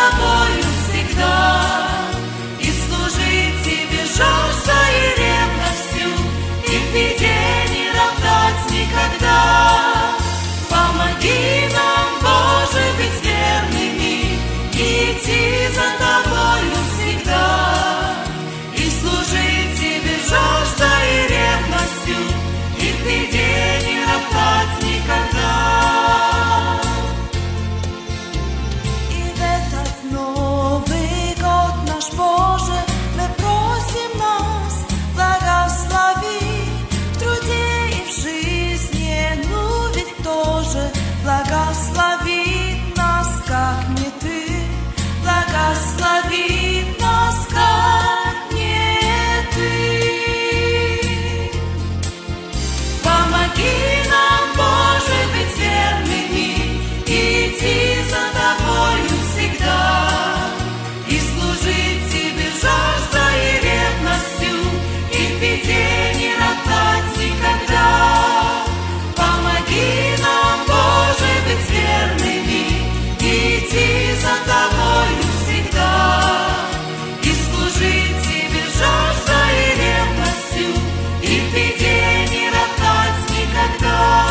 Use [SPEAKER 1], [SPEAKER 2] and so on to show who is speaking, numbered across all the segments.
[SPEAKER 1] тобою всегда, и служить тебе жаждой и ревностью, и в беде не роптать никогда. Помоги нам, Боже, быть верными и идти за тобою всегда, и служить тебе жаждой и ревностью, и в беде не роптать никогда.
[SPEAKER 2] И в этот Новый год наш Боже, мы просим нас, благослови в труде и в жизни, ну ведь тоже благослови нас, как не ты, благослови нас, как не ты. Помоги нам, Боже, быть верными и идти за тобою всегда, и служить тебе жаждой и ревностью, и в беде не роптать никогда. Помоги нам, Боже, быть верными и идти за тобою всегда, и служить тебе жаждой и ревностью, и в беде не роптать никогда.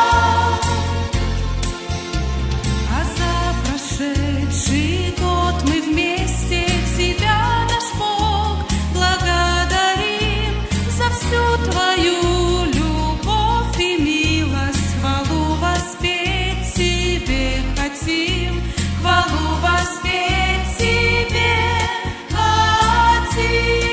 [SPEAKER 2] А за прошедший год мы вместе Тебя, наш Бог, благодарим за всю Твою любовь и милость. Хвалу воспеть Тебе хотим, хвалу воспеть Тебе хотим.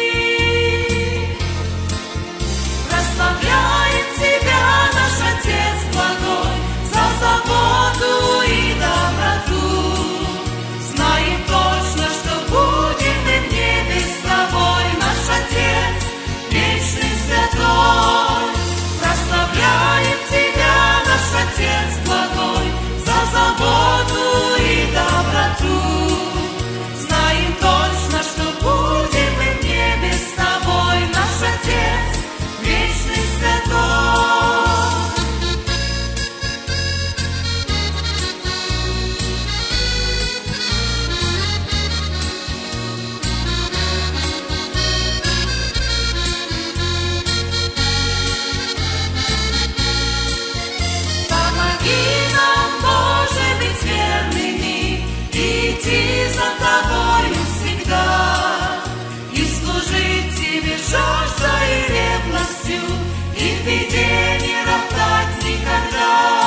[SPEAKER 2] Прославляем Тебя, наш Отец благой, за заботу и доброту. Знаем точно, что будем мы в небе с Тобой, наш Отец вечный святой. Прославляем Тебя, наш Отец благой, за заботу и доброту. Знаем точно, что будем мы в небе с Тобой, наш Отец вечный святой. Помоги нам, Боже, быть верными и идти за Тобою всегда, и служить Тебе жаждой и ревностью, и в беде не роптать никогда.